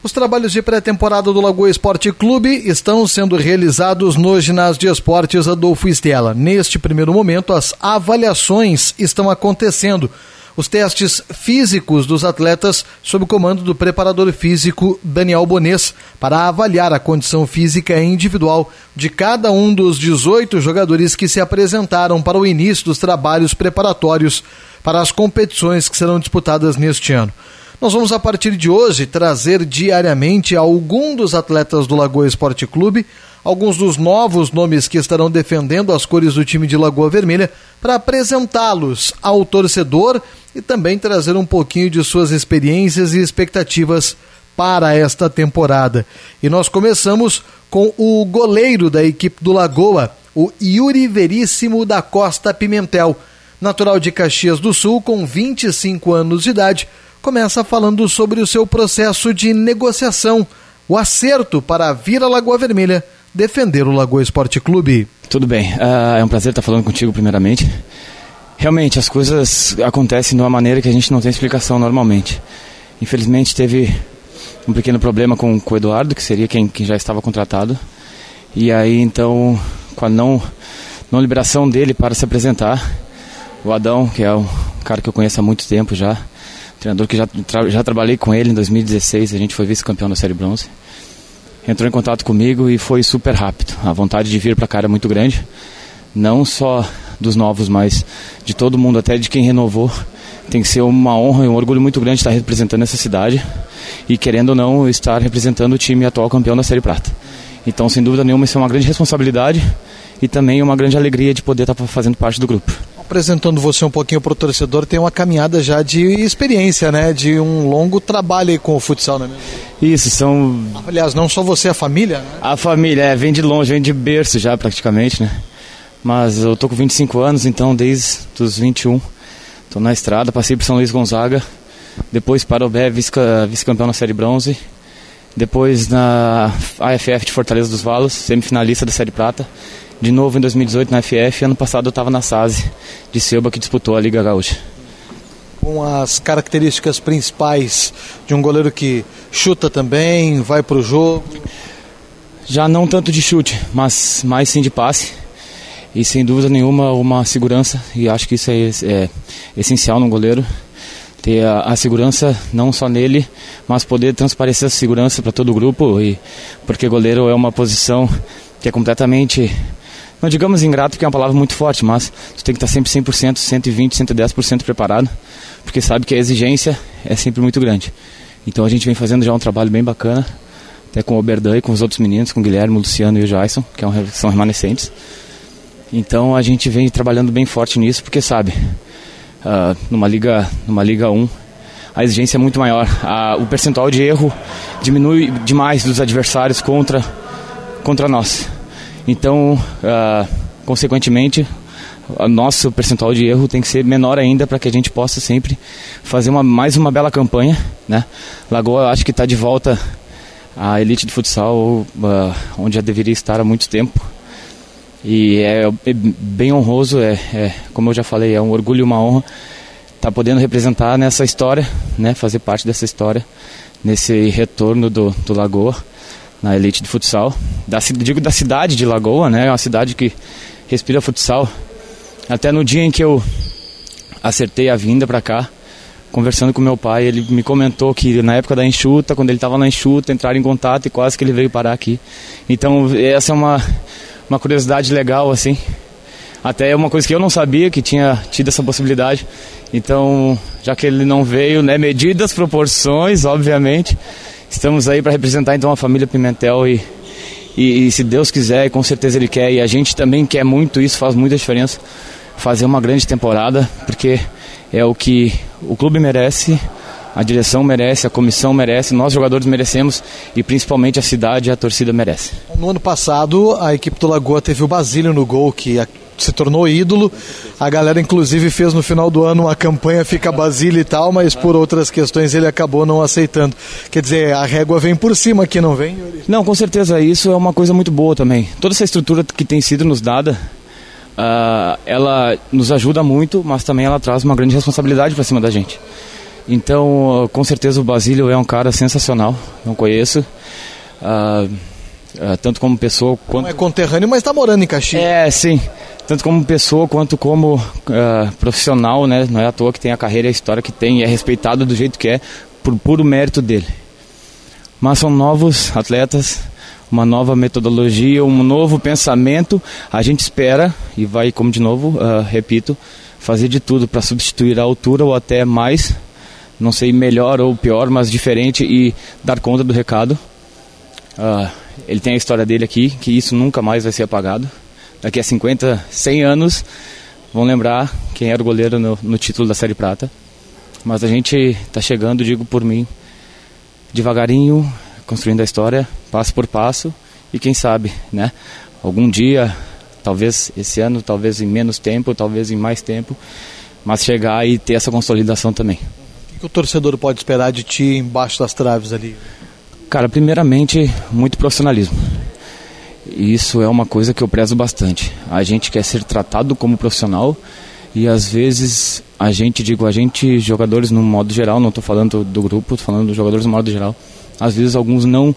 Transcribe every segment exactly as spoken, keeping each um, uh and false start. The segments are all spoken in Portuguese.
Os trabalhos de pré-temporada do Lagoa Esporte Clube estão sendo realizados no ginásio de esportes Adolfo Stella. Neste primeiro momento, as avaliações estão acontecendo. Os testes físicos dos atletas sob o comando do preparador físico Daniel Bonês para avaliar a condição física individual de cada um dos dezoito jogadores que se apresentaram para o início dos trabalhos preparatórios para as competições que serão disputadas neste ano. Nós vamos, a partir de hoje, trazer diariamente algum dos atletas do Lagoa Esporte Clube, alguns dos novos nomes que estarão defendendo as cores do time de Lagoa Vermelha, para apresentá-los ao torcedor e também trazer um pouquinho de suas experiências e expectativas para esta temporada. E nós começamos com o goleiro da equipe do Lagoa, o Yuri Veríssimo da Costa Pimentel. Natural de Caxias do Sul, com vinte e cinco anos de idade, começa falando sobre o seu processo de negociação, o acerto para vir à Lagoa Vermelha defender o Lagoa Esporte Clube. Tudo bem, uh, é um prazer estar falando contigo primeiramente. Realmente, as coisas acontecem de uma maneira que a gente não tem explicação normalmente. Infelizmente, teve um pequeno problema com, com o Eduardo, que seria quem, quem já estava contratado. E aí, então, com a não, não liberação dele para se apresentar, o Adão, que é um cara que eu conheço há muito tempo já, treinador que já, tra- já trabalhei com ele em dois mil e dezesseis, a gente foi vice-campeão da Série Bronze, entrou em contato comigo e foi super rápido. A vontade de vir para cá era muito grande, não só dos novos, mas de todo mundo, até de quem renovou. Tem que ser uma honra e um orgulho muito grande estar representando essa cidade e, querendo ou não, estar representando o time atual campeão da Série Prata. Então, sem dúvida nenhuma, isso é uma grande responsabilidade e também uma grande alegria de poder estar fazendo parte do grupo. Apresentando você um pouquinho para o torcedor, tem uma caminhada já de experiência, né? De um longo trabalho aí com o futsal, não é mesmo? Isso, são... Aliás, não só você, a família, né? A família, é, vem de longe, vem de berço já praticamente, né? Mas eu tô com vinte e cinco anos, então desde os vinte e um tô na estrada, passei por São Luís Gonzaga, depois Parobé, vice-campeão na Série Bronze, depois na A F F de Fortaleza dos Valos, semifinalista da Série Prata. De novo em dois mil e dezoito na F F, ano passado eu estava na S A S de Selba, que disputou a Liga Gaúcha. Com as características principais de um goleiro que chuta também, vai para o jogo? Já não tanto de chute, mas mais sim de passe. E sem dúvida nenhuma uma segurança, e acho que isso é, é essencial num goleiro. Ter a, a segurança não só nele, mas poder transparecer essa segurança para todo o grupo, e, porque goleiro é uma posição que é completamente... Não digamos ingrato, porque é uma palavra muito forte, mas tu tem que estar sempre cem por cento, cento e vinte, cento e dez por cento preparado, porque sabe que a exigência é sempre muito grande. Então a gente vem fazendo já um trabalho bem bacana, até com o Oberdan e com os outros meninos, com o Guilherme, o Luciano e o Jason, que é um, são remanescentes. Então a gente vem trabalhando bem forte nisso, porque sabe, uh, numa Liga, numa Liga um, a exigência é muito maior, uh, o percentual de erro diminui demais dos adversários contra, contra nós. Então, uh, consequentemente, o nosso percentual de erro tem que ser menor ainda para que a gente possa sempre fazer uma, mais uma bela campanha, né? Lagoa, acho que está de volta à elite de futsal, uh, onde já deveria estar há muito tempo. E é, é bem honroso, é, é, como eu já falei, é um orgulho e uma honra estar tá podendo representar nessa história, né? Fazer parte dessa história, nesse retorno do, do Lagoa na elite de futsal, da, digo da cidade de Lagoa, né? É uma cidade que respira futsal. Até no dia em que eu acertei a vinda para cá, conversando com meu pai, ele me comentou que na época da enxuta, quando ele estava na enxuta, entraram em contato e quase que ele veio parar aqui. Então essa é uma, uma curiosidade legal, assim. Até é uma coisa que eu não sabia, que tinha tido essa possibilidade. Então, já que ele não veio, né, medidas, proporções, obviamente, estamos aí para representar então a família Pimentel e, e, e se Deus quiser, com certeza Ele quer, e a gente também quer muito, isso faz muita diferença, fazer uma grande temporada, porque é o que o clube merece, a direção merece, a comissão merece, nós jogadores merecemos e principalmente a cidade e a torcida merece. No ano passado, a equipe do Lagoa teve o Basílio no gol, que se tornou ídolo. A galera inclusive fez no final do ano uma campanha Fica Basílio e tal, mas por outras questões ele acabou não aceitando. Quer dizer, a régua vem por cima aqui, não vem, Yuri? Não, com certeza, isso é uma coisa muito boa também. Toda essa estrutura que tem sido nos dada, uh, ela nos ajuda muito, mas também ela traz uma grande responsabilidade para cima da gente. Então, com certeza o Basílio é um cara sensacional, não conheço, uh, uh, tanto como pessoa quanto... Não é conterrâneo, mas está morando em Caxias. É, sim, tanto como pessoa quanto como uh, profissional, né? Não é à toa que tem a carreira e a história que tem, e é respeitado do jeito que é, por puro mérito dele. Mas são novos atletas, uma nova metodologia, um novo pensamento. A gente espera, e vai, como de novo, uh, repito, fazer de tudo para substituir a altura ou até mais, não sei, melhor ou pior, mas diferente, e dar conta do recado. Uh, ele tem a história dele aqui, que isso nunca mais vai ser apagado. Daqui a cinquenta, cem anos vão lembrar quem era o goleiro no, no título da Série Prata. Mas a gente está chegando, digo por mim, devagarinho, construindo a história, passo por passo, e quem sabe, né? Algum dia, talvez esse ano, talvez em menos tempo, talvez em mais tempo, mas chegar e ter essa consolidação também. O que o torcedor pode esperar de ti embaixo das traves ali? Cara, primeiramente, muito profissionalismo. Isso é uma coisa que eu prezo bastante. A gente quer ser tratado como profissional e às vezes a gente, digo a gente, jogadores no modo geral, não estou falando do grupo, estou falando dos jogadores no modo geral, às vezes alguns não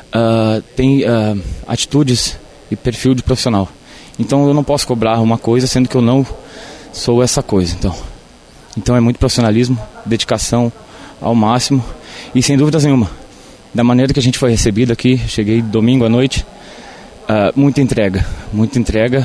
uh, têm uh, atitudes e perfil de profissional. Então eu não posso cobrar uma coisa sendo que eu não sou essa coisa. Então, então é muito profissionalismo, dedicação ao máximo e sem dúvidas nenhuma, da maneira que a gente foi recebido aqui, cheguei domingo à noite, uh, muita entrega, muita entrega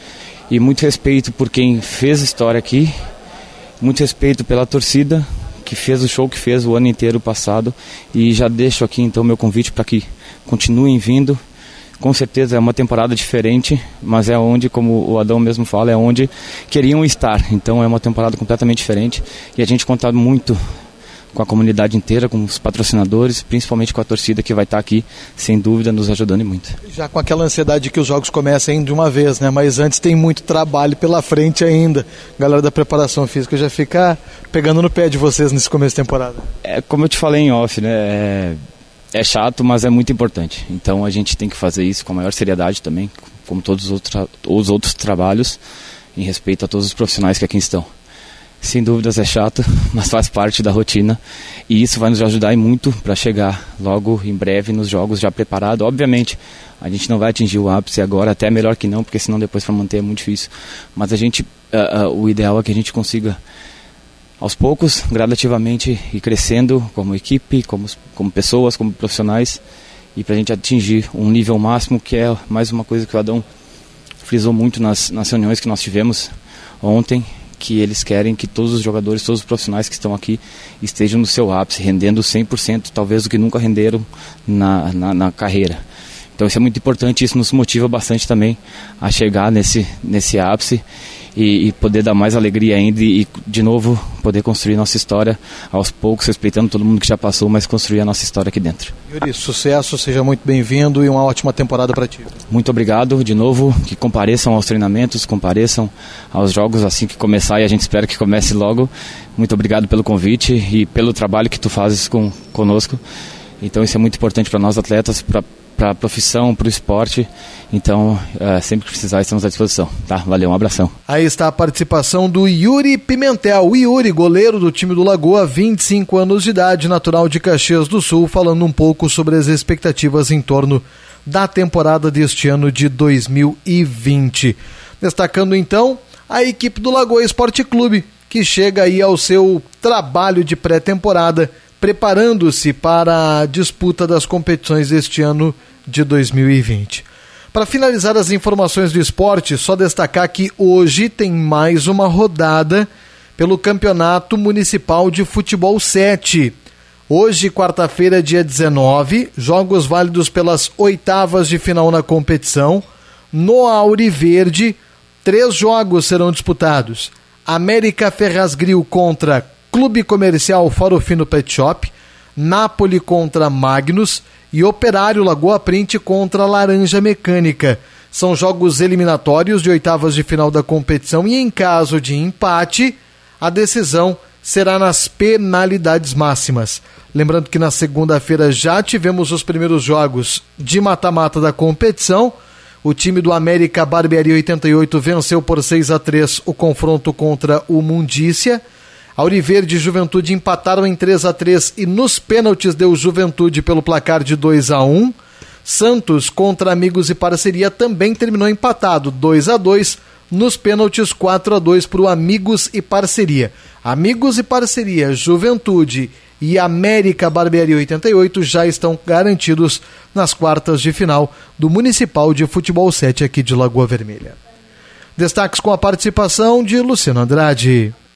e muito respeito por quem fez história aqui, muito respeito pela torcida que fez o show que fez o ano inteiro passado, e já deixo aqui então meu convite para que continuem vindo. Com certeza é uma temporada diferente, mas é onde, como o Adão mesmo fala, é onde queriam estar. Então é uma temporada completamente diferente e a gente conta muito com a comunidade inteira, com os patrocinadores, principalmente com a torcida que vai estar aqui, sem dúvida, nos ajudando muito. Já com aquela ansiedade que os jogos comecem de uma vez, né? Mas antes tem muito trabalho pela frente ainda. A galera da preparação física já fica pegando no pé de vocês nesse começo de temporada. É, como eu te falei em off, né? É, é chato, mas é muito importante. Então a gente tem que fazer isso com a maior seriedade também, como todos os outros, os outros trabalhos, em respeito a todos os profissionais que aqui estão. Sem dúvidas é chato, mas faz parte da rotina e isso vai nos ajudar e muito para chegar logo em breve nos jogos já preparado. Obviamente a gente não vai atingir o ápice agora, até melhor que não, porque senão depois para manter é muito difícil, mas a gente, uh, uh, o ideal é que a gente consiga aos poucos, gradativamente ir crescendo como equipe, como, como pessoas, como profissionais, e para a gente atingir um nível máximo, que é mais uma coisa que o Adão frisou muito nas, nas reuniões que nós tivemos ontem, que eles querem que todos os jogadores, todos os profissionais que estão aqui estejam no seu ápice, rendendo cem por cento, talvez o que nunca renderam na, na, na carreira. Então isso é muito importante, isso nos motiva bastante também a chegar nesse, nesse ápice e, e poder dar mais alegria ainda e, e, de novo, poder construir nossa história aos poucos, respeitando todo mundo que já passou, mas construir a nossa história aqui dentro. Yuri, sucesso, seja muito bem-vindo e uma ótima temporada para ti. Muito obrigado, de novo, que compareçam aos treinamentos, compareçam aos jogos assim que começar, e a gente espera que comece logo. Muito obrigado pelo convite e pelo trabalho que tu fazes com, conosco. Então isso é muito importante para nós atletas, para para a profissão, para o esporte. Então, é, sempre que precisar, estamos à disposição. Tá? Valeu, um abração. Aí está a participação do Yuri Pimentel. O Yuri, goleiro do time do Lagoa, vinte e cinco anos de idade, natural de Caxias do Sul, falando um pouco sobre as expectativas em torno da temporada deste ano de dois mil e vinte. Destacando então a equipe do Lagoa Esporte Clube, que chega aí ao seu trabalho de pré-temporada, preparando-se para a disputa das competições deste ano de dois mil e vinte. Para finalizar as informações do esporte, só destacar que hoje tem mais uma rodada pelo Campeonato Municipal de Futebol sete. Hoje, quarta-feira, dia dezenove, jogos válidos pelas oitavas de final na competição. No Auriverde, três jogos serão disputados. América Ferrazgril contra Clube Comercial Farofino Pet Shop, Nápoles contra Magnus e Operário Lagoa Print contra Laranja Mecânica. São jogos eliminatórios de oitavas de final da competição e em caso de empate, a decisão será nas penalidades máximas. Lembrando que na segunda-feira já tivemos os primeiros jogos de mata-mata da competição. O time do América Barbearia oitenta e oito venceu por seis a três o confronto contra o Mundícia. Auriverde e Juventude empataram em três a três e nos pênaltis deu Juventude pelo placar de dois a um. Santos contra Amigos e Parceria também terminou empatado, dois a dois. Nos pênaltis, quatro a dois para o Amigos e Parceria. Amigos e Parceria, Juventude e América Barbearia oitenta e oito já estão garantidos nas quartas de final do Municipal de Futebol sete aqui de Lagoa Vermelha. Destaques com a participação de Luciano Andrade.